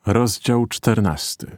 Rozdział 14.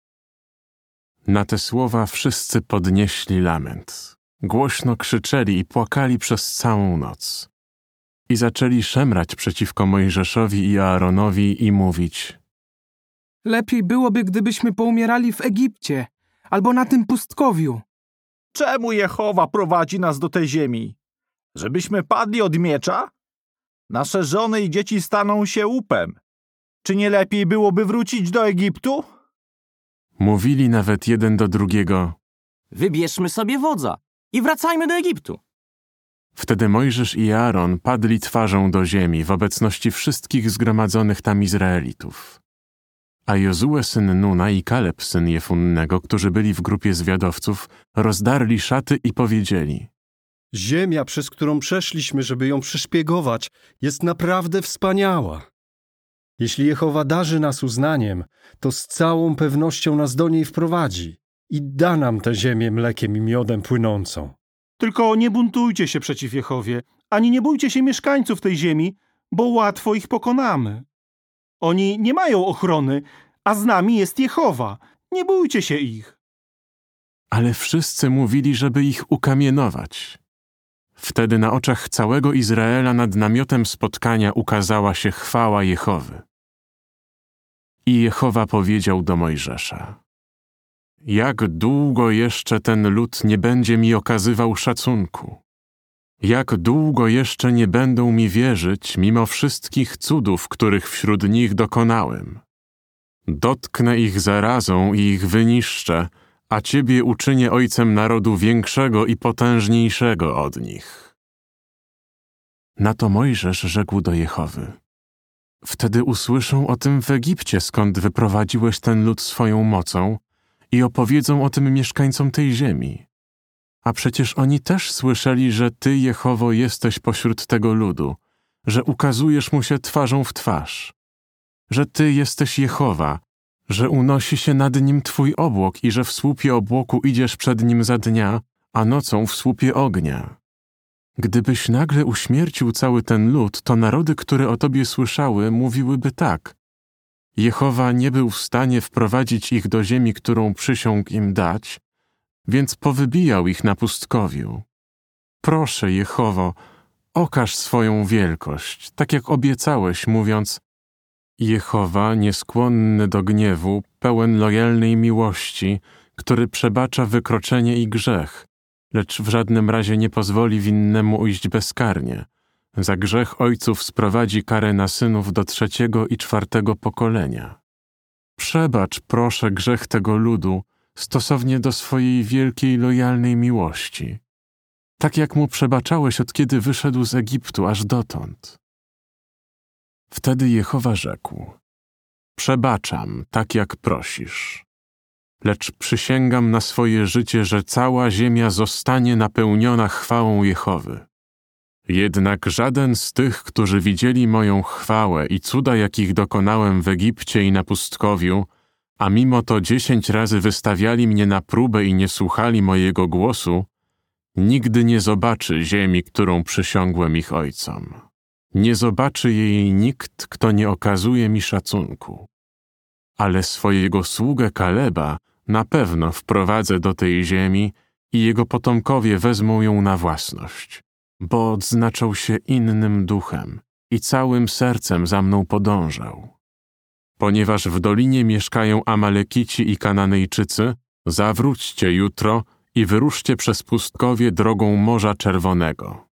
Na te słowa wszyscy podnieśli lament. Głośno krzyczeli i płakali przez całą noc. I zaczęli szemrać przeciwko Mojżeszowi i Aaronowi i mówić: Lepiej byłoby, gdybyśmy poumierali w Egipcie albo na tym pustkowiu. Czemu Jehowa prowadzi nas do tej ziemi? Żebyśmy padli od miecza? Nasze żony i dzieci staną się łupem. Czy nie lepiej byłoby wrócić do Egiptu? Mówili nawet jeden do drugiego: Wybierzmy sobie wodza i wracajmy do Egiptu. Wtedy Mojżesz i Aaron padli twarzą do ziemi w obecności wszystkich zgromadzonych tam Izraelitów. A Jozue syn Nuna i Kaleb syn Jefunnego, którzy byli w grupie zwiadowców, rozdarli szaty i powiedzieli: Ziemia, przez którą przeszliśmy, żeby ją przyszpiegować, jest naprawdę wspaniała. Jeśli Jehowa darzy nas uznaniem, to z całą pewnością nas do niej wprowadzi i da nam tę ziemię mlekiem i miodem płynącą. Tylko nie buntujcie się przeciw Jehowie, ani nie bójcie się mieszkańców tej ziemi, bo łatwo ich pokonamy. Oni nie mają ochrony, a z nami jest Jehowa. Nie bójcie się ich. Ale wszyscy mówili, żeby ich ukamienować. Wtedy na oczach całego Izraela nad namiotem spotkania ukazała się chwała Jehowy. I Jehowa powiedział do Mojżesza: Jak długo jeszcze ten lud nie będzie mi okazywał szacunku? Jak długo jeszcze nie będą mi wierzyć, mimo wszystkich cudów, których wśród nich dokonałem? Dotknę ich zarazą i ich wyniszczę, a ciebie uczynię ojcem narodu większego i potężniejszego od nich. Na to Mojżesz rzekł do Jehowy: Wtedy usłyszą o tym w Egipcie, skąd wyprowadziłeś ten lud swoją mocą, i opowiedzą o tym mieszkańcom tej ziemi. A przecież oni też słyszeli, że Ty, Jehowo, jesteś pośród tego ludu, że ukazujesz mu się twarzą w twarz, że Ty jesteś Jehowa, że unosi się nad nim Twój obłok i że w słupie obłoku idziesz przed nim za dnia, a nocą w słupie ognia. Gdybyś nagle uśmiercił cały ten lud, to narody, które o Tobie słyszały, mówiłyby tak: Jehowa nie był w stanie wprowadzić ich do ziemi, którą przysiągł im dać, więc powybijał ich na pustkowiu. Proszę, Jehowo, okaż swoją wielkość, tak jak obiecałeś, mówiąc: Jehowa, nieskłonny do gniewu, pełen lojalnej miłości, który przebacza wykroczenie i grzech, lecz w żadnym razie nie pozwoli winnemu ujść bezkarnie. Za grzech ojców sprowadzi karę na synów do 3. i 4. pokolenia. Przebacz, proszę, grzech tego ludu stosownie do swojej wielkiej lojalnej miłości, tak jak mu przebaczałeś, od kiedy wyszedł z Egiptu aż dotąd. Wtedy Jehowa rzekł: Przebaczam, tak jak prosisz. Lecz przysięgam na swoje życie, że cała ziemia zostanie napełniona chwałą Jehowy. Jednak żaden z tych, którzy widzieli moją chwałę i cuda, jakich dokonałem w Egipcie i na pustkowiu, a mimo to 10 razy wystawiali mnie na próbę i nie słuchali mojego głosu, nigdy nie zobaczy ziemi, którą przysiągłem ich ojcom. Nie zobaczy jej nikt, kto nie okazuje mi szacunku. Ale swojego sługę Kaleba na pewno wprowadzę do tej ziemi i jego potomkowie wezmą ją na własność, bo odznaczał się innym duchem i całym sercem za mną podążał. Ponieważ w dolinie mieszkają Amalekici i Kananejczycy, zawróćcie jutro i wyruszcie przez pustkowie drogą Morza Czerwonego.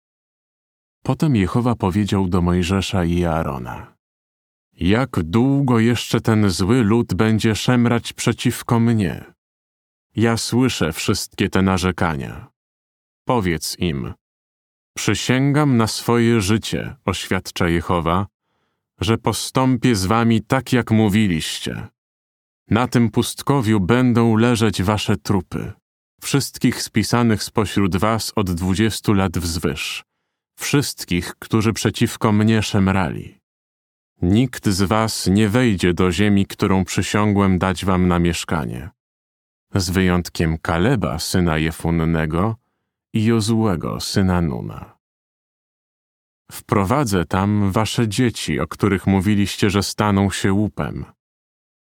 Potem Jehowa powiedział do Mojżesza i Aarona: Jak długo jeszcze ten zły lud będzie szemrać przeciwko mnie? Ja słyszę wszystkie te narzekania. Powiedz im: Przysięgam na swoje życie, oświadcza Jehowa, że postąpię z wami tak, jak mówiliście. Na tym pustkowiu będą leżeć wasze trupy, wszystkich spisanych spośród was od 20 lat wzwyż, wszystkich, którzy przeciwko mnie szemrali. Nikt z was nie wejdzie do ziemi, którą przysiągłem dać wam na mieszkanie, z wyjątkiem Kaleba, syna Jefunnego, i Jozuego, syna Nuna. Wprowadzę tam wasze dzieci, o których mówiliście, że staną się łupem,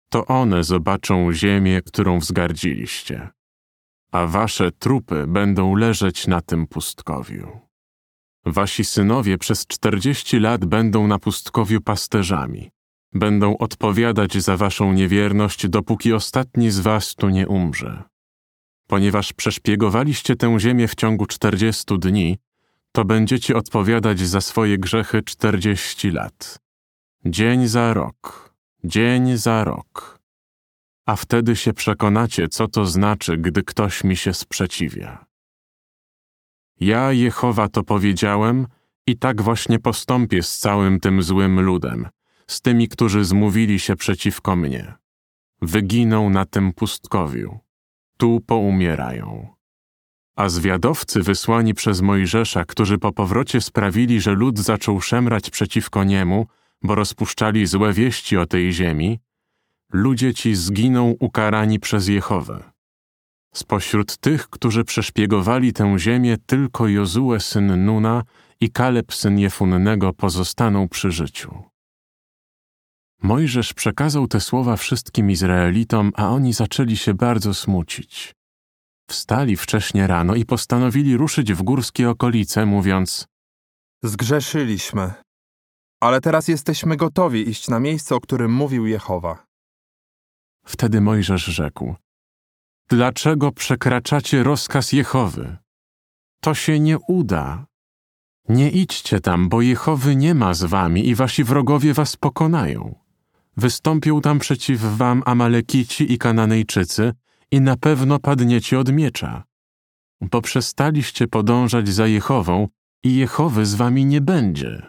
to one zobaczą ziemię, którą wzgardziliście, a wasze trupy będą leżeć na tym pustkowiu. Wasi synowie przez 40 lat będą na pustkowiu pasterzami. Będą odpowiadać za waszą niewierność, dopóki ostatni z was tu nie umrze. Ponieważ przeszpiegowaliście tę ziemię w ciągu 40 dni, to będziecie odpowiadać za swoje grzechy 40 lat. Dzień za rok, dzień za rok. A wtedy się przekonacie, co to znaczy, gdy ktoś mi się sprzeciwia. Ja, Jehowa, to powiedziałem i tak właśnie postąpię z całym tym złym ludem, z tymi, którzy zmówili się przeciwko mnie. Wyginą na tym pustkowiu. Tu poumierają. A zwiadowcy wysłani przez Mojżesza, którzy po powrocie sprawili, że lud zaczął szemrać przeciwko niemu, bo rozpuszczali złe wieści o tej ziemi, ludzie ci zginą ukarani przez Jehowę. Spośród tych, którzy przeszpiegowali tę ziemię, tylko Jozue syn Nuna i Kaleb syn Jefunnego pozostaną przy życiu. Mojżesz przekazał te słowa wszystkim Izraelitom, a oni zaczęli się bardzo smucić. Wstali wcześnie rano i postanowili ruszyć w górskie okolice, mówiąc: Zgrzeszyliśmy, ale teraz jesteśmy gotowi iść na miejsce, o którym mówił Jehowa. Wtedy Mojżesz rzekł: Dlaczego przekraczacie rozkaz Jehowy? To się nie uda. Nie idźcie tam, bo Jehowy nie ma z wami i wasi wrogowie was pokonają. Wystąpią tam przeciw wam Amalekici i Kananejczycy i na pewno padniecie od miecza. Bo przestaliście podążać za Jehową i Jehowy z wami nie będzie.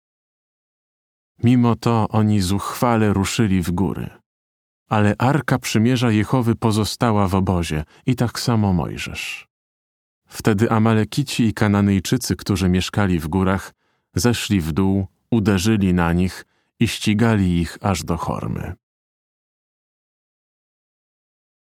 Mimo to oni zuchwale ruszyli w góry. Ale Arka Przymierza Jehowy pozostała w obozie i tak samo Mojżesz. Wtedy Amalekici i Kananejczycy, którzy mieszkali w górach, zeszli w dół, uderzyli na nich i ścigali ich aż do Hormy.